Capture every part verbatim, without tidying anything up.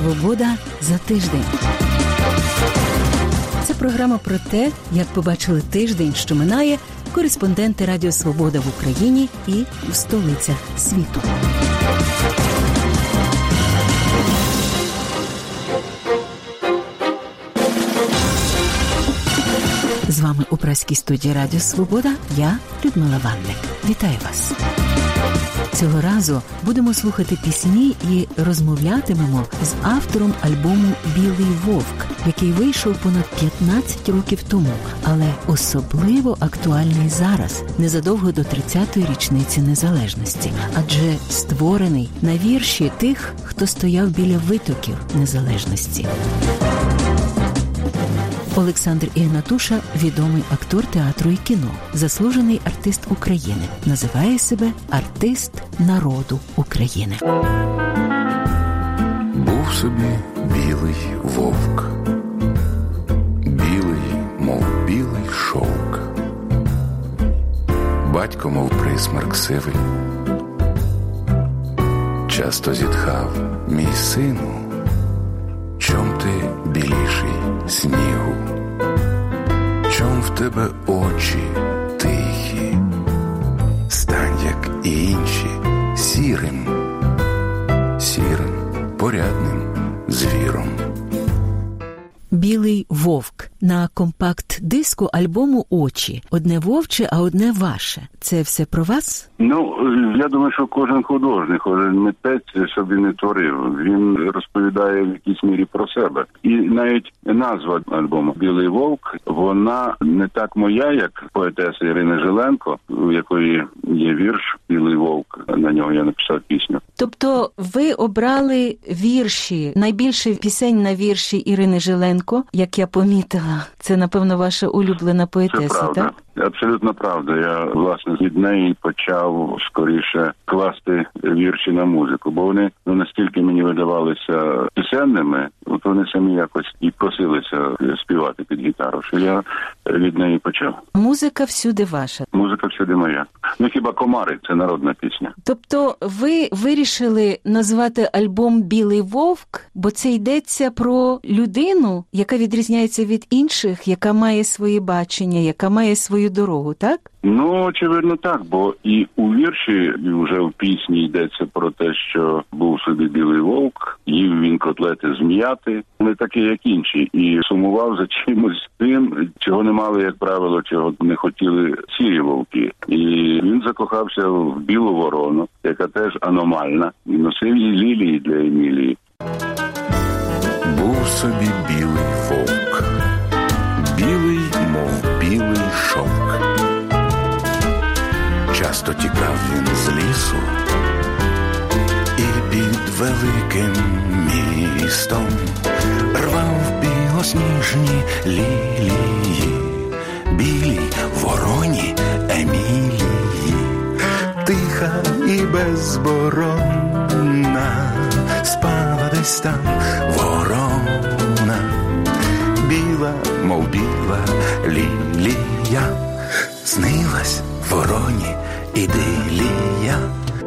«Свобода за тиждень». Це програма про те, як побачили тиждень, що минає, кореспонденти Радіо Свобода в Україні і в столицях світу. З вами у Празькій студії Радіо Свобода я, Людмила Ванник. Вітаю вас! Цього разу будемо слухати пісні і розмовлятимемо з автором альбому «Білий вовк», який вийшов понад п'ятнадцять років тому, але особливо актуальний зараз, незадовго до тридцятої річниці незалежності, адже створений на вірші тих, хто стояв біля витоків незалежності. Олександр Ігнатуша – відомий актор театру і кіно, заслужений артист України. Називає себе артист народу України. Був собі білий вовк, білий, мов білий шовк. Батько, мов присмерк сивий, часто зітхав: мій сину, чом ти біліший снігу? Чом в тебе очі тихі? Стань, як і інші, сірим, сірим, порядним звіром. «Білий вовк» на компакт-диску альбому «Очі». Одне вовче, а одне ваше. Це все про вас? Ну, я думаю, що кожен художник, кожен митець, щоб він не творив, він розповідає в якійсь мірі про себе. І навіть назва альбому «Білий вовк», вона не так моя, як поетеса Ірини Жиленко, у якої є вірш «Білий вовк», на нього я написав пісню. Тобто ви обрали вірші, найбільше пісень на вірші Ірини Жиленко, як я помітила. Це, напевно, ваша улюблена поетеса, Це правда. Так? Абсолютно правда. Я, власне, від неї почав скоріше класти вірші на музику, бо вони ну, настільки мені видавалися пісенними, от вони самі якось і просилися співати під гітару, що я від неї почав. Музика всюди ваша? Музика всюди моя. Ну, хіба «Комари» – це народна пісня. Тобто ви вирішили назвати альбом «Білий вовк», бо це йдеться про людину, яка відрізняється від інших, яка має своє бачення, яка має свою дорогу, так? Ну, очевидно так, бо і у вірші, і вже в пісні йдеться про те, що був собі білий вовк, їв він котлети з м'яти, не такі, як інші, і сумував за чимось тим, чого не мали, як правило, чого не хотіли сірі вовки. І він закохався в білу ворону, яка теж аномальна, і носив їй лілії для Емілії. Був собі білий вовк, білий, мов білий шовк. Часто тікав він з лісу і під великим містом рвав білосніжні лілії, білій вороні Емілії. Тиха і безборонна спала десь там ворона, біла, мов біла лілія, снилась вороні ідилія.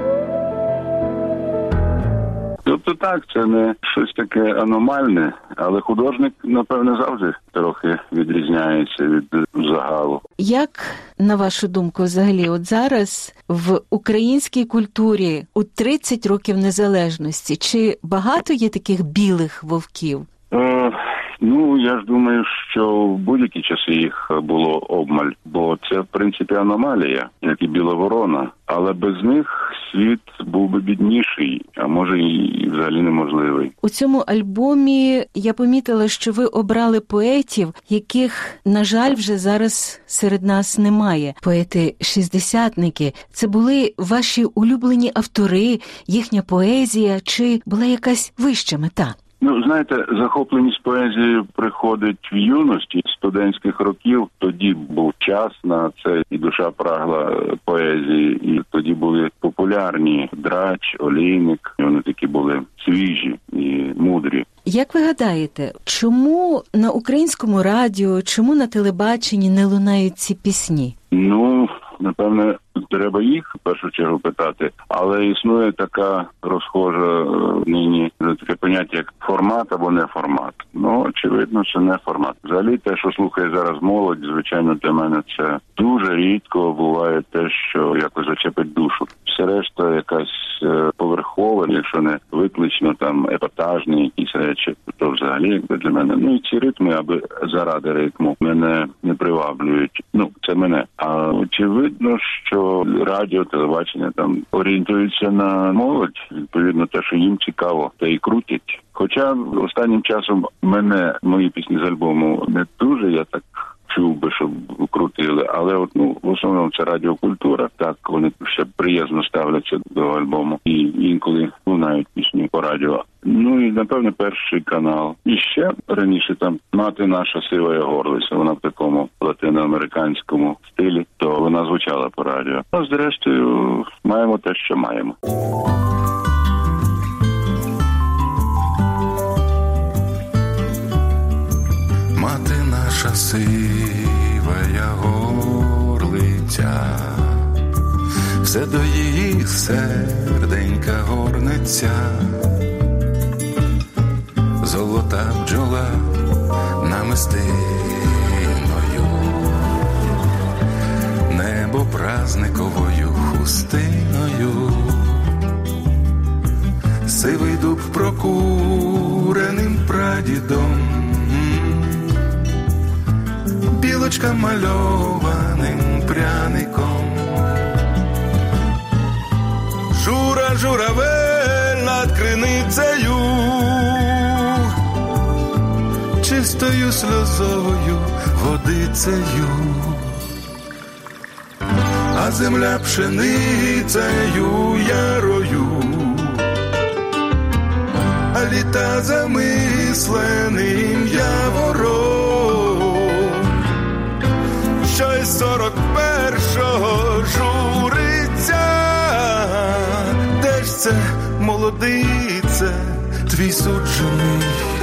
Тобто так, це не щось таке аномальне, але художник, напевне, завжди трохи відрізняється від загалу. Як, на вашу думку, взагалі, от зараз в українській культурі у тридцять років незалежності, чи багато є таких білих вовків? Е, ну, я ж думаю, що в будь-які часи їх було обмаль, бо це, в принципі, аномалія, як і біла ворона. Але без них світ був би бідніший, а може і взагалі неможливий. У цьому альбомі я помітила, що ви обрали поетів, яких, на жаль, вже зараз серед нас немає. Поети-шістдесятники. Це були ваші улюблені автори, їхня поезія, чи була якась вища мета? Ну, знаєте, захопленість поезією приходить в юності, студентських років. Тоді був час на це, і душа прагла поезії. І тоді були популярні Драч, Олійник. Вони такі були свіжі і мудрі. Як ви гадаєте, чому на українському радіо, чому на телебаченні не лунають ці пісні? Ну, напевне, треба їх в першу чергу питати, але існує така розхожа нині таке поняття, як формат або не формат. Ну, очевидно, це не формат. Взагалі, те, що слухає зараз молодь, звичайно, для мене це дуже рідко буває те, що якось зачепить душу. Все решта якась поверхова, якщо не виключно там епатажні якісь речі, то взагалі для мене. Ну і ці ритми, аби заради ритму, мене не приваблюють. Ну, це мене. А очевидно, що радіо, телебачення там орієнтуються на молодь, відповідно те, що їм цікаво, та і крутять. Хоча останнім часом мене, мої пісні з альбому не дуже, я так чув би, щоб крутили, але от, ну, в основному це радіокультура, так, вони ще приязно ставляться до альбому і інколи лунають пісні по радіо. Ну і, напевне, перший канал. І ще раніше там «Мати наша сивая горлиця», вона в такому латиноамериканському стилі, то вона звучала по радіо. А зрештою, маємо те, що маємо. Мати наша сивая горлиця, все до її серденька горнеться. Золота бджола намистиною, небо празниковою хустиною, сивий дуб прокуреним прадідом, білочка мальованим пряником. Жура, журавель над криницею, чистою сльозою, водицею, а земля пшеницею ярою, а літа замисленим явором. Щось сорок першого журиться, де ж це, молодице, твій суджений?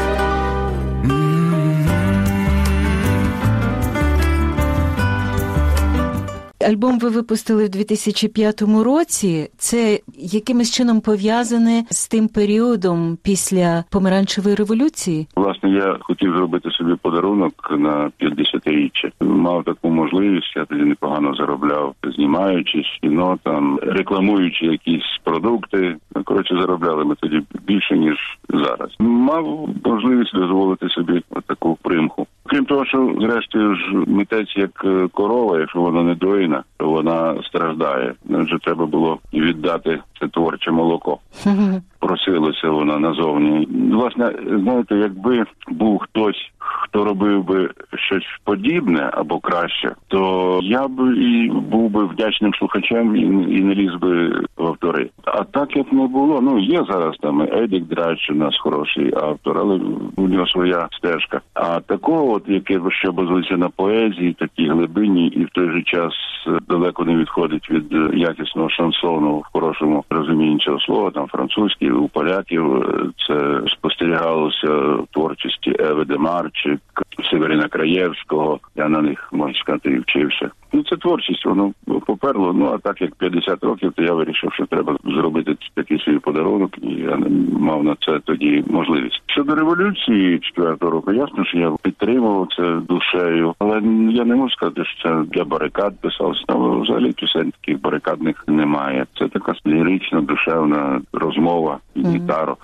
Альбом ви випустили в дві тисячі п'ятому році. Це якимось чином пов'язане з тим періодом після Помаранчевої революції? Власне, я хотів зробити собі подарунок на п'ятдесятиріччя. Мав таку можливість, я тоді непогано заробляв, знімаючись кіно, там, рекламуючи якісь продукти. Коротше, заробляли ми тоді більше, ніж зараз. Мав можливість дозволити собі таку примху. Крім того, що, зрештою, ж митець як корова, якщо вона не доїна, то вона страждає. Вже треба було віддати це творче молоко. Просилося вона назовні. Власне, знаєте, якби був хтось, хто робив би щось подібне або краще, то я б і був би вдячним слухачам і, і не ліз би в автори. А так як не було, ну є зараз там Едік Драч, у нас хороший автор, але у нього своя стежка. А такого, от, яке що базується на поезії, такій глибині і в той же час далеко не відходить від якісного шансону в хорошому розумінні цього слова, там французький, у поляків це спостерігалося в творчості Еви Демарчик, Северина Краєвського. Я на них, можна сказати, і вчився. Ну, це творчість, воно поперло. Ну, а так як п'ятдесят років, то я вирішив, що треба зробити такий свій подарунок, і я не мав на це тоді можливість. Щодо революції четвертого року, ясно, що я підтримував це душею, але я не можу сказати, що це для барикад писався. Ну, взагалі пісень таких барикадних немає. Це така лірична, душевна розмова і гітара.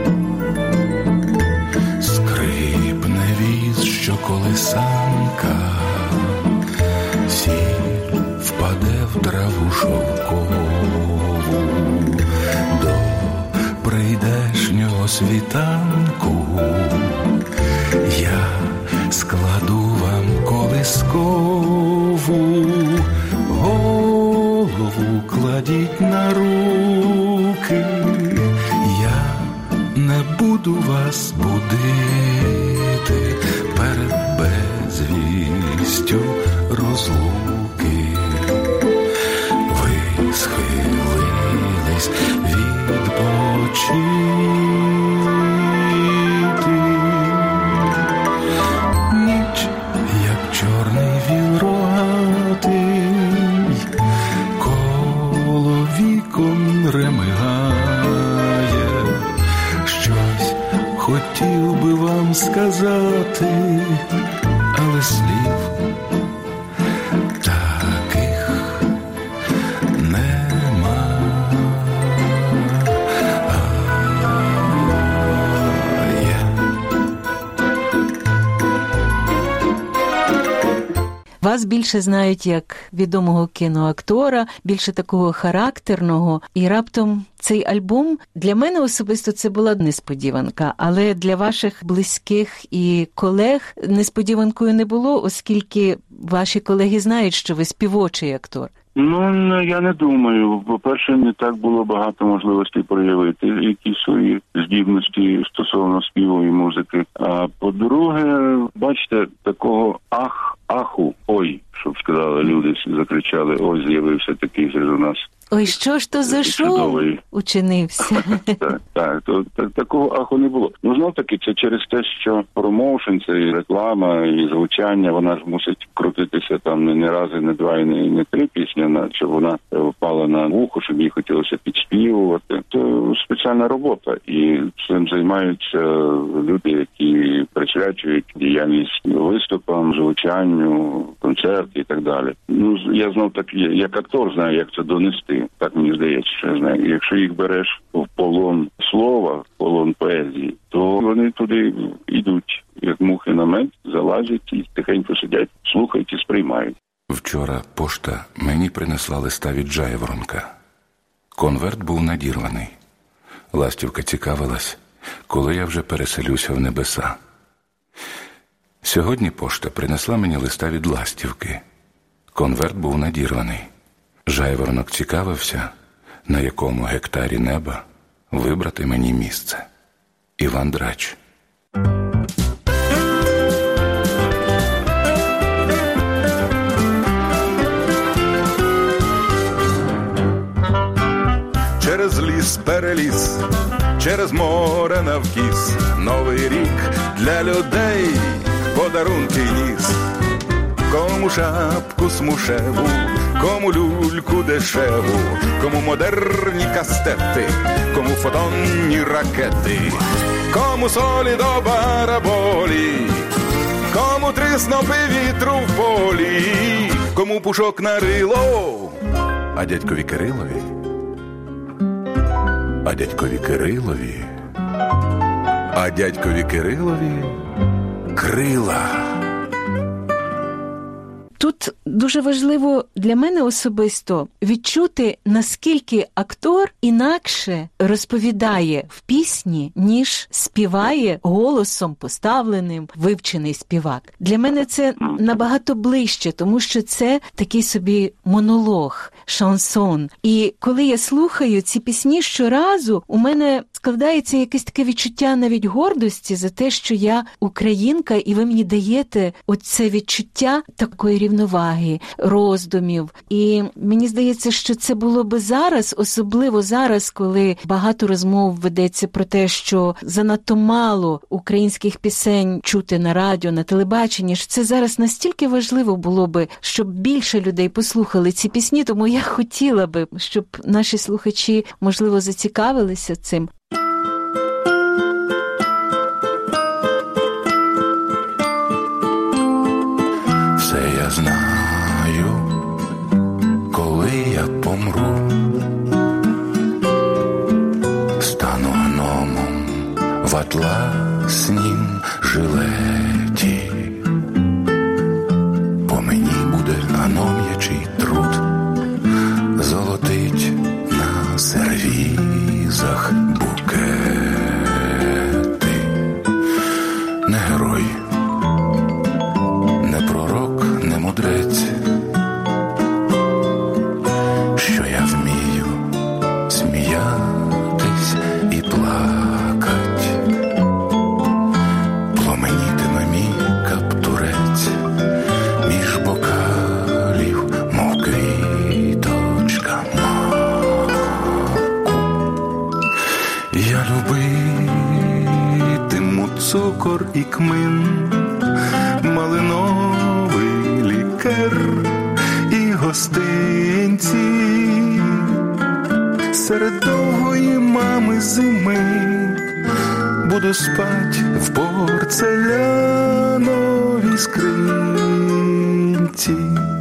Скрипне віз, що колесанка, сіль впаде в траву шовкову, до прийдешнього світанку я складу вам колискову, голову кладіть на руки, я не буду вас будити перед безвістю розлуки. Ви схилились відпочити, ніч, як чорний віл рогатий, вікон ремигає. Щось хотів би вам сказати, але слів таких нема. Вас більше знають як відомого кіноактора, більше такого характерного. І раптом цей альбом, для мене особисто це була несподіванка, але для ваших близьких і колег несподіванкою не було, оскільки ваші колеги знають, що ви співочий актор. Ну, я не думаю. По-перше, не так було багато можливостей проявити якісь свої здібності стосовно співу і музики. А по-друге, бачите, такого ах, аху, ой, щоб сказали люди, закричали, ой, з'явився такий же у нас. Ой, що ж то за шоу учинився? Так, так, то, так, такого аху не було. Ну, знов таки, це через те, що промоушен, це і реклама, і звучання, вона ж мусить крутитися там не, не раз, і не два, і не, не три пісні, щоб вона впала на вухо, щоб їй хотілося підспівувати. Це спеціальна робота, і цим займаються люди, які присвячують діяльність виступам, звучанню, концерти і так далі. Ну, я знов таки, як актор знаю, як це донести. Так мені здається, що я знаю. Якщо їх береш в полон слова, в полон поезії, то вони туди йдуть, як мухи на мед, залазять і тихенько сидять, слухають і сприймають. Вчора пошта мені принесла листа від Жайворонка. Конверт був надірваний. Ластівка цікавилась, коли я вже переселюся в небеса. Сьогодні пошта принесла мені листа від Ластівки. Конверт був надірваний. Жайворонок цікавився, на якому гектарі неба вибрати мені місце. Іван Драч. Через ліс переліз, через море навкіс, новий рік для людей подарунки ніс. Кому шапку смушеву, кому люльку дешеву, кому модерні кастети, кому фотонні ракети, кому солі до бараболі, кому три снопи вітру в полі, кому пушок на рило, а дядькові Кирилові, а дядькові Кирилові, а дядькові Кирилові крила. Тут дуже важливо для мене особисто відчути, наскільки актор інакше розповідає в пісні, ніж співає голосом поставленим вивчений співак. Для мене це набагато ближче, тому що це такий собі монолог, шансон. І коли я слухаю ці пісні щоразу, у мене складається якесь таке відчуття навіть гордості за те, що я українка, і ви мені даєте оце відчуття такої рівноваги, роздумів. І мені здається, що це було би зараз, особливо зараз, коли багато розмов ведеться про те, що занадто мало українських пісень чути на радіо, на телебаченні, що це зараз настільки важливо було би, щоб більше людей послухали ці пісні, тому я хотіла би, щоб наші слухачі, можливо, зацікавилися цим. Все я знаю, коли я помру, стану гномом в атласнім жилеті. По мені буде гном'ячий труд, золотить на сервізах букети. Не герой, не пророк, не мудрець, що я вмію сміятись і плакать. Пламенітиме мій каптурець між бокалів, мов квіточка маку. Я любитиму цукор і кмин, малиновий лікер і гостинці. серед довгої мами зими буду спать в порцеляновій скринці.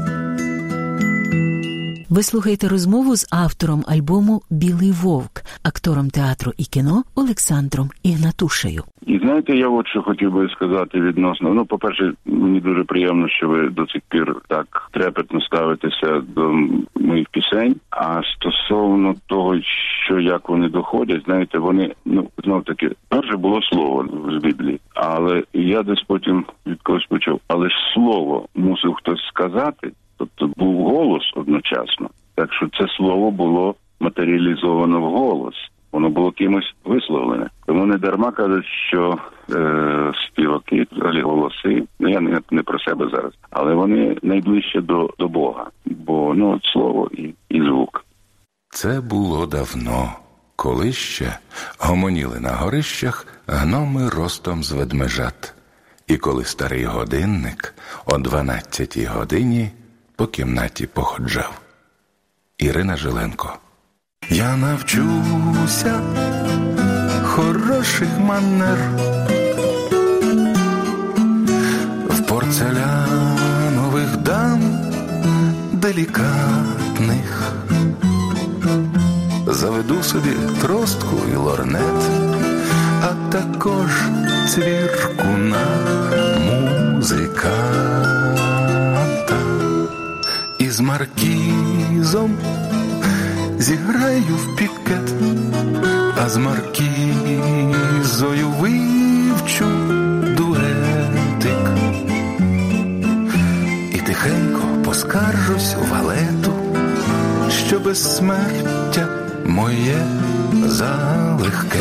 Ви слухаєте розмову з автором альбому «Білий вовк», актором театру і кіно Олександром Ігнатушею. І знаєте, я от що хотів би сказати відносно. Ну, по-перше, мені дуже приємно, що ви до цих пір так трепетно ставитеся до моїх пісень. А стосовно того, що як вони доходять, знаєте, вони, ну, знов-таки, перше було слово з Біблії, але я десь потім від когось почув, але ж слово мусив хтось сказати, тобто був голос одночасно. Так що це слово було матеріалізовано в голос. Воно було кимось висловлене. Тому не дарма кажуть, що е, співаки, взагалі голоси, ну я не, не про себе зараз, але вони найближче до, до Бога. Бо, ну, от слово і, і звук. Це було давно, коли ще гомоніли на горищах гноми ростом з ведмежат. І коли старий годинник о дванадцятій годині по кімнаті походжав. Ірина Жиленко. Я навчуся хороших манер в порцелянових дам делікатних. Заведу собі тростку і лорнет, а також цвірку на музиканта. І з маркізом зіграю в пікет, а з маркізою вивчу дуетик. І тихенько поскаржусь у валету, що безсмертя моє залегке.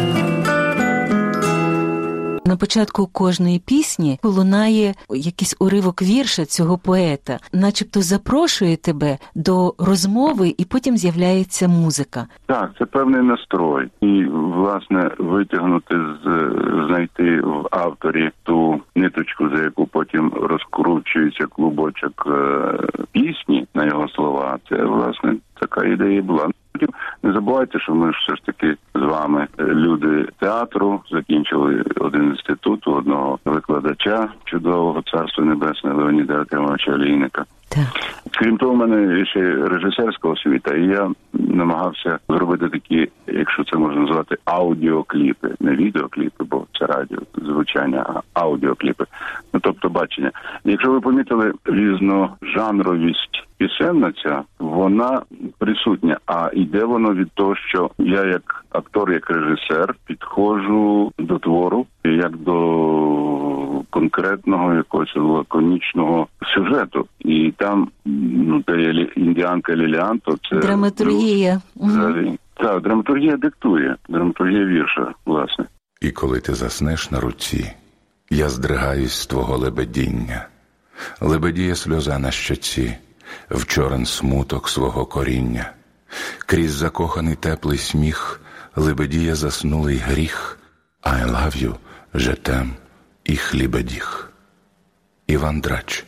На початку кожної пісні лунає якийсь уривок вірша цього поета, начебто запрошує тебе до розмови, і потім з'являється музика. Так, це певний настрой. І, власне, витягнути, з, знайти в авторі ту ниточку, за яку потім розкручується клубочок е, пісні на його слова, це, власне, така ідея була. Не забувайте, що ми ж все ж таки з вами люди театру, закінчили один інститут, одного викладача чудового, царство небесне, Леоніда Артемовича Олійника. Так. Крім того, в мене ще режисерська освіта, і я намагався зробити такі, якщо це можна назвати, аудіокліпи, не відеокліпи, бо це радіо, звучання, а аудіокліпи. Ну, тобто бачення. Якщо ви помітили, різножанровість пісенна ця, вона присутня, а йде воно від того, що я як актор, як режисер підходжу до твору, як до конкретного якогось лаконічного сюжету. І там, ну, де є індіанка Ліліан, то це... Драматургія. Взагалі. Так, драматургія диктує, драматургія вірша, власне. І коли ти заснеш на руці, я здригаюсь з твого лебедіння. Лебедіє сльоза на щоці, вчорен смуток свого коріння. Крізь закоханий теплий сміх лебедіє заснулий гріх. I love you, je t'aime, і хлібедіх. Іван Драч.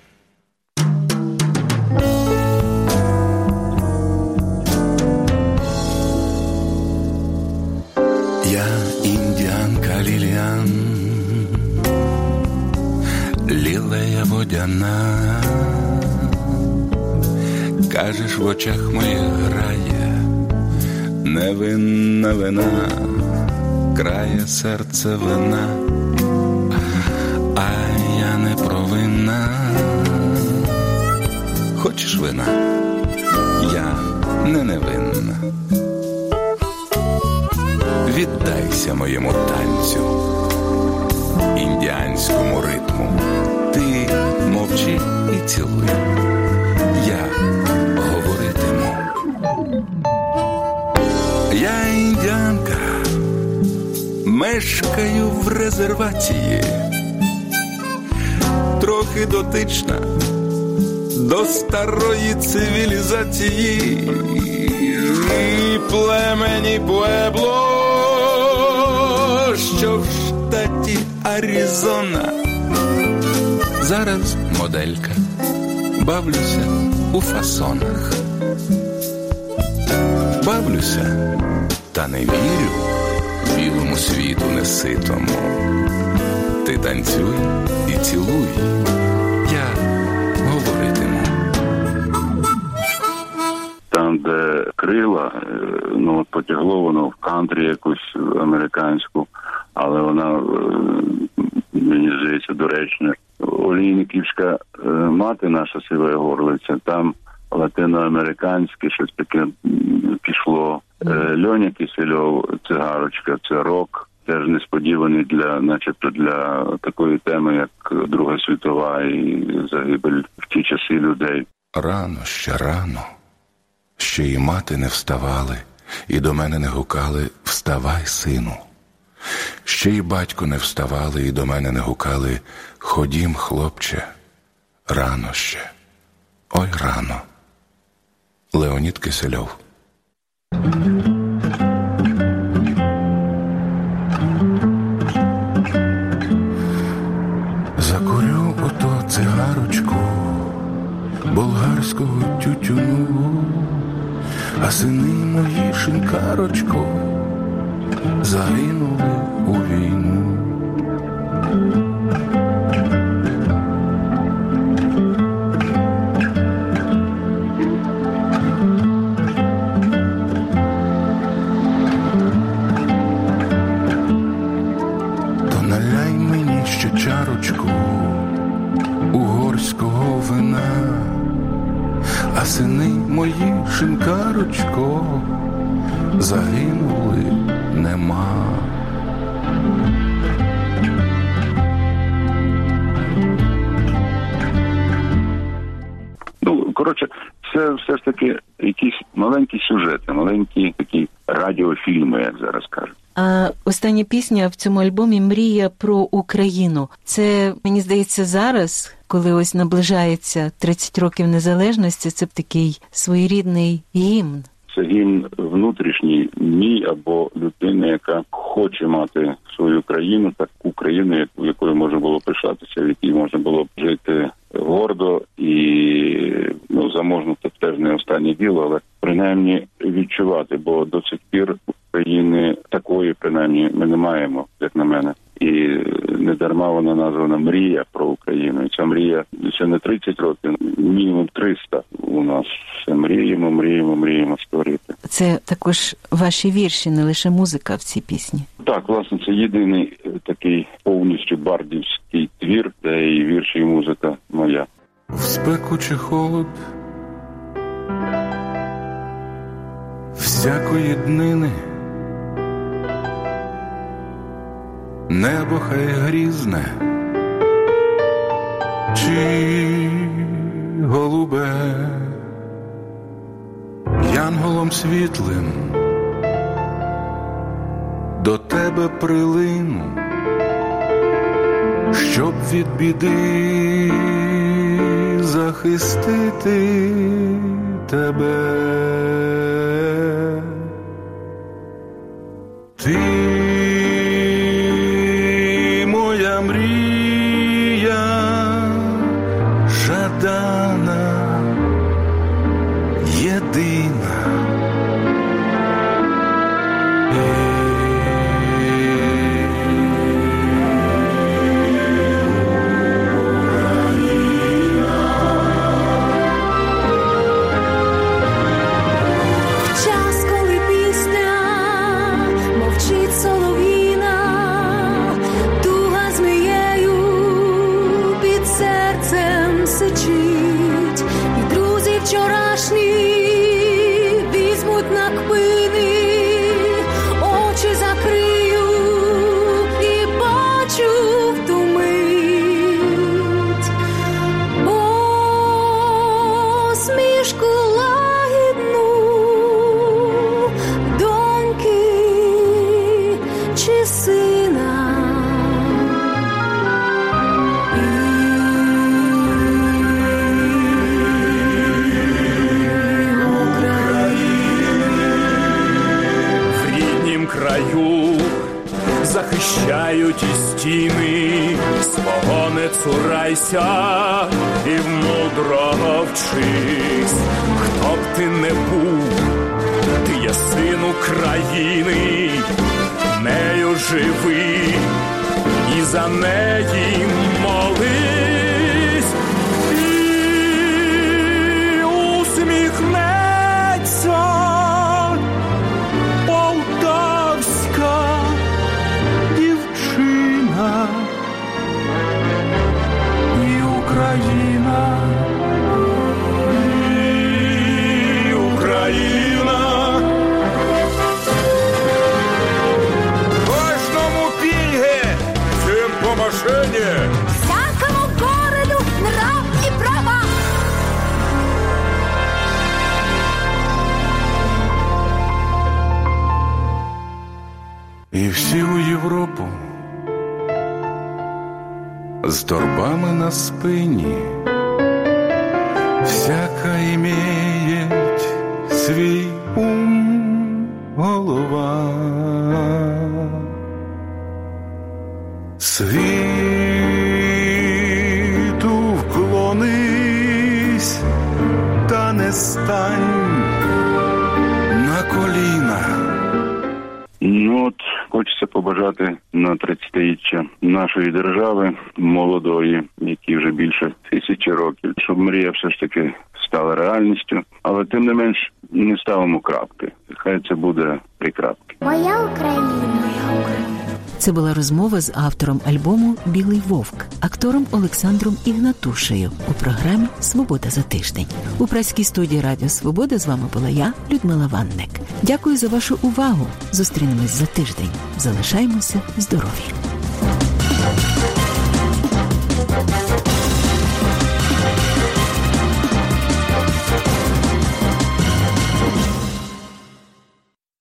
Я індіанка Ліліан, лілея водяна. Кажеш, в очах моїх грає невинна вина, крає серце вина, а я не провинна. Хочеш вина? Я не невинна. Віддайся моєму танцю, індіанському ритму. Ти мовчи і цілуй. Я говоритиму. Я індіанка, мешкаю в резервації, трохи дотична до старої цивілізації. І племені Пуебло, що в штаті Аризона. Зараз моделька, бавлюся у фасонах. Бавлюся дивлюся, та не вірю білому світу неситому. Ти танцюй і цілуй, я говоритиму. Там, де крила, ну, от потягло воно в кантрі якусь американську, але вона, мені здається, доречна. Олійниківська мати, наша сива горлиця, там латиноамериканське щось таке пішло. Льоня Кисельов, цигарочка, це рок. Теж несподіваний для, начебто, для такої теми, як Друга світова і загибель в ті часи людей. Рано, ще рано. Ще і мати не вставали, і до мене не гукали «Вставай, сину». Ще й батько не вставали, і до мене не гукали «Ходім, хлопче». Рано ще. Ой, рано. Леонід Кисельов. Закурю ото цигарочку болгарського тютюну, а сини мої, шинкарочко, загинули у війну. То наляй мені ще чарочку угорського вина, а сини мої, шинкарочко, загинули, нема. Ну, коротше, це все ж таки якісь маленькі сюжети, маленькі такі радіофільми, як зараз кажуть. А остання пісня в цьому альбомі «Мрія про Україну». Це, мені здається, зараз, коли ось наближається тридцять років незалежності, це б такий своєрідний гімн. Це гімн внутрішній мій або людини, яка хоче мати свою країну, таку країну, якою можна було пишатися, в якій можна було б жити гордо і, ну, заможно це теж не останнє діло, але принаймні відчувати, бо до цих пір України такої, принаймні, ми не маємо, як на мене. І не дарма вона названа «Мрія про Україну». І ця мрія, це не тридцять років, мінімум триста у нас. Все мріємо, мріємо, мріємо створити. Це також ваші вірші, не лише музика в цій пісні. Так, власне, це єдиний такий повністю бардівський твір, де і вірші, і музика моя. В спеку чи холод всякої днини, небо хай грізне чи голубе, янголом світлим до тебе прилину, щоб від біди захистити тебе. Ти моя мрія жадана, єдина. Захищають і стіни, свого не цурайся і мудро вчись. Хто б ти не був, ти є син України, нею живи і за неї молись, і усміхнеться полтавська дівчина, і Україна, і Україна. Кожному пільги, всім по машині, всякому городу равні права. І всі у Європу з торбами на спині, всяка імеють свій ум голова. Світу вклонись, та не стань на коліна. Ну от, хочеться побажати на тридцятиріччя нашої держави, молодої, якій вже більше тисячі років, щоб мрія все ж таки стала реальністю, але тим не менш не ставимо крапки. Хай це буде три крапки. Моя Україна, моя Україна. Це була розмова з автором альбому «Білий вовк», актором Олександром Ігнатушею у програмі «Свобода за тиждень». У празькій студії Радіо Свобода з вами була я, Людмила Ванник. Дякую за вашу увагу. Зустрінемось за тиждень. Залишаємося здорові.